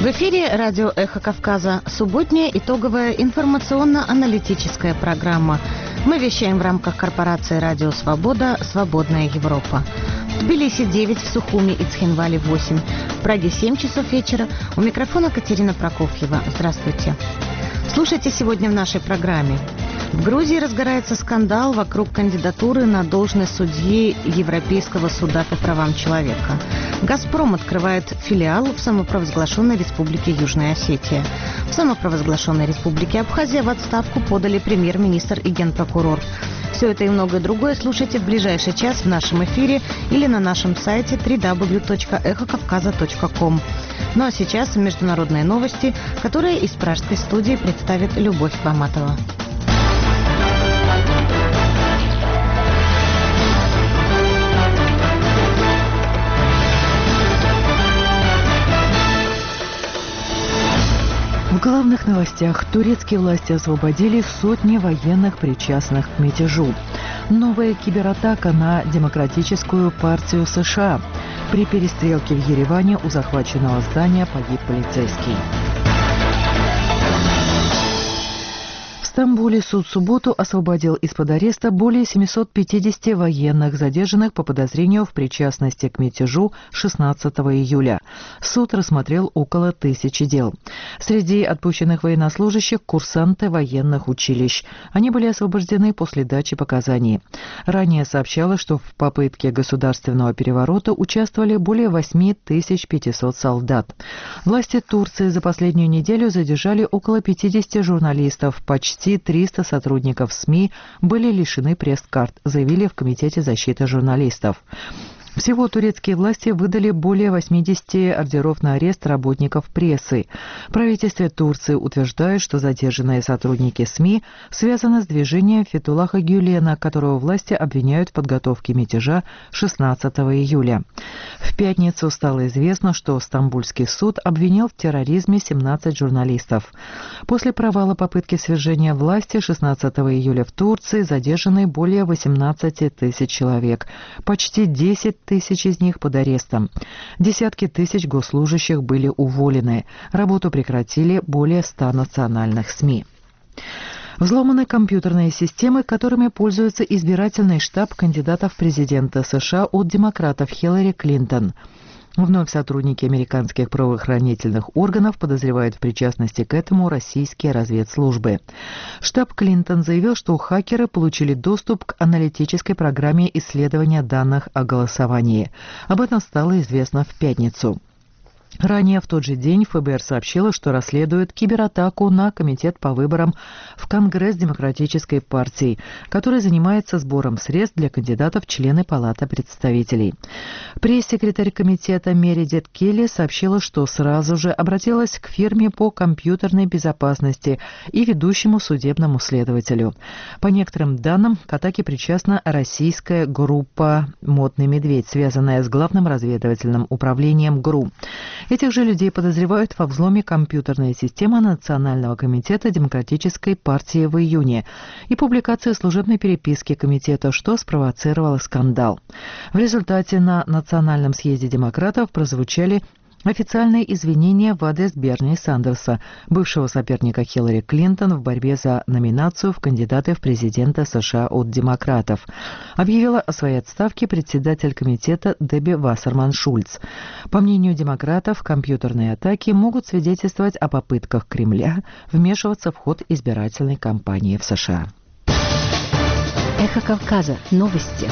В эфире радио «Эхо Кавказа». Субботняя итоговая информационно-аналитическая программа. Мы вещаем в рамках корпорации «Радио Свобода. Свободная Европа». В Тбилиси 9, в Сухуми и Цхинвале 8, в Праге 7 часов вечера. У микрофона Катерина Прокофьева. Здравствуйте. Слушайте сегодня в нашей программе. В Грузии разгорается скандал вокруг кандидатуры на должность судьи Европейского суда по правам человека. «Газпром» открывает филиал в самопровозглашенной республике Южная Осетия. В самопровозглашенной республике Абхазия в отставку подали премьер-министр и генпрокурор. Все это и многое другое слушайте в ближайший час в нашем эфире или на нашем сайте www.ekhokavkaza.com. Ну а сейчас международные новости, которые из пражской студии представит Любовь Баматова. В главных новостях: турецкие власти освободили сотни военных, причастных к мятежу. Новая кибератака на Демократическую партию США. При перестрелке в Ереване у захваченного здания погиб полицейский. В Стамбуле суд в субботу освободил из-под ареста более 750 военных, задержанных по подозрению в причастности к мятежу 16 июля. Суд рассмотрел около 1000 дел. Среди отпущенных военнослужащих – курсанты военных училищ. Они были освобождены после дачи показаний. Ранее сообщалось, что в попытке государственного переворота участвовали более 8500 солдат. Власти Турции за последнюю неделю задержали около 50 журналистов, почти 300 сотрудников СМИ были лишены пресс-карт, заявили в Комитете защиты журналистов. Всего турецкие власти выдали более 80 ордеров на арест работников прессы. В правительстве Турции утверждают, что задержанные сотрудники СМИ связаны с движением Фетхуллаха Гюлена, которого власти обвиняют в подготовке мятежа 16 июля. В пятницу стало известно, что Стамбульский суд обвинил в терроризме 17 журналистов. После провала попытки свержения власти 16 июля в Турции задержаны более 18 тысяч человек, почти 10 тысяч из них под арестом. Десятки тысяч госслужащих были уволены. Работу прекратили более 100 национальных СМИ. Взломаны компьютерные системы, которыми пользуется избирательный штаб кандидатов в президенты США от демократов Хиллари Клинтон. Вновь сотрудники американских правоохранительных органов подозревают в причастности к этому российские разведслужбы. Штаб Клинтон заявил, что хакеры получили доступ к аналитической программе исследования данных о голосовании. Об этом стало известно в пятницу. Ранее в тот же день ФБР сообщило, что расследует кибератаку на комитет по выборам в Конгресс Демократической партии, который занимается сбором средств для кандидатов в члены Палаты представителей. Пресс-секретарь комитета Мередит Келли сообщила, что сразу же обратилась к фирме по компьютерной безопасности и ведущему судебному следователю. По некоторым данным, к атаке причастна российская группа «Модный медведь», связанная с главным разведывательным управлением ГРУ. Этих же людей подозревают во взломе компьютерной системы Национального комитета Демократической партии в июне и публикации служебной переписки комитета, что спровоцировало скандал. В результате на Национальном съезде демократов прозвучали официальные извинения в адрес Берни Сандерса, бывшего соперника Хиллари Клинтон в борьбе за номинацию в кандидаты в президенты США от демократов. Объявила о своей отставке председатель комитета Дебби Вассерман-Шульц. По мнению демократов, компьютерные атаки могут свидетельствовать о попытках Кремля вмешиваться в ход избирательной кампании в США. Эхо Кавказа. Новости.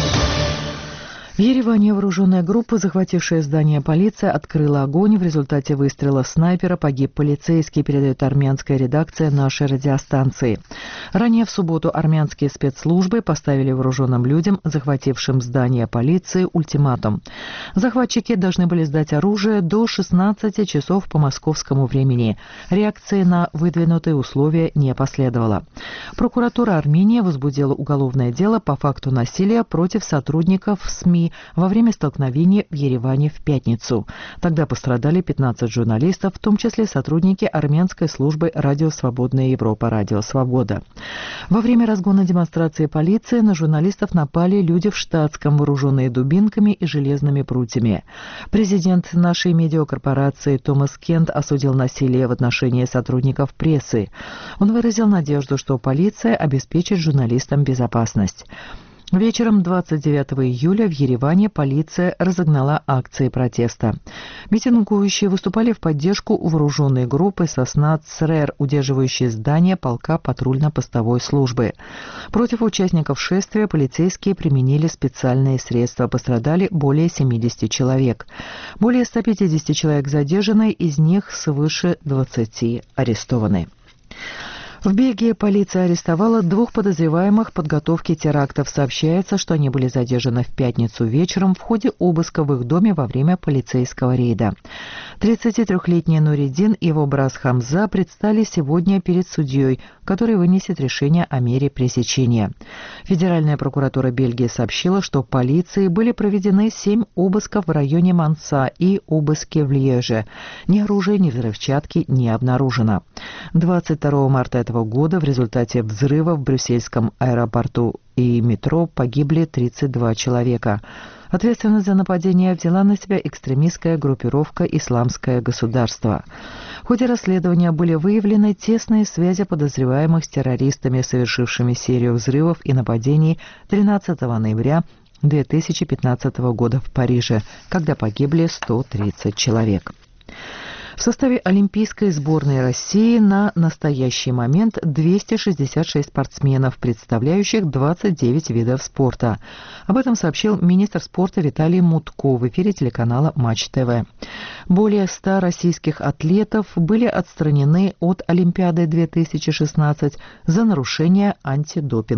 В Ереване вооруженная группа, захватившая здание полиции, открыла огонь. В результате выстрела снайпера погиб полицейский, передает армянская редакция нашей радиостанции. Ранее в субботу армянские спецслужбы поставили вооруженным людям, захватившим здание полиции, ультиматум. Захватчики должны были сдать оружие до 16 часов по московскому времени. Реакции на выдвинутые условия не последовало. Прокуратура Армении возбудила уголовное дело по факту насилия против сотрудников СМИ ранений во время столкновения в Ереване в пятницу. Тогда пострадали 15 журналистов, в том числе сотрудники армянской службы «Радио Свободная Европа» «Радио Свобода». Во время разгона демонстрации полиции на журналистов напали люди в штатском, вооруженные дубинками и железными прутьями. Президент нашей медиакорпорации Томас Кент осудил насилие в отношении сотрудников прессы. Он выразил надежду, что полиция обеспечит журналистам безопасность. Вечером 29 июля в Ереване полиция разогнала акции протеста. Митингующие выступали в поддержку вооруженной группы «Сосна ЦРР», удерживающей здание полка патрульно-постовой службы. Против участников шествия полицейские применили специальные средства. Пострадали более 70 человек. Более 150 человек задержаны, из них свыше 20 арестованы. В Бельгии полиция арестовала 2 подозреваемых в подготовке терактов. Сообщается, что они были задержаны в пятницу вечером в ходе обыска в их доме во время полицейского рейда. 33-летний Нуриддин и его брат Хамза предстали сегодня перед судьей, который вынесет решение о мере пресечения. Федеральная прокуратура Бельгии сообщила, что полицией были проведены 7 обысков в районе Манса и обыски в Льеже. Ни оружия, ни взрывчатки не обнаружено. 22 марта этого года в результате взрыва в брюссельском аэропорту и метро погибли 32 человека. Ответственность за нападение взяла на себя экстремистская группировка «Исламское государство». В ходе расследования были выявлены тесные связи подозреваемых с террористами, совершившими серию взрывов и нападений 13 ноября 2015 года в Париже, когда погибли 130 человек. В составе Олимпийской сборной России на настоящий момент 266 спортсменов, представляющих 29 видов спорта. Об этом сообщил министр спорта Виталий Мутко в эфире телеканала Матч ТВ. Более 100 российских атлетов были отстранены от Олимпиады 2016 за нарушение антидопинга.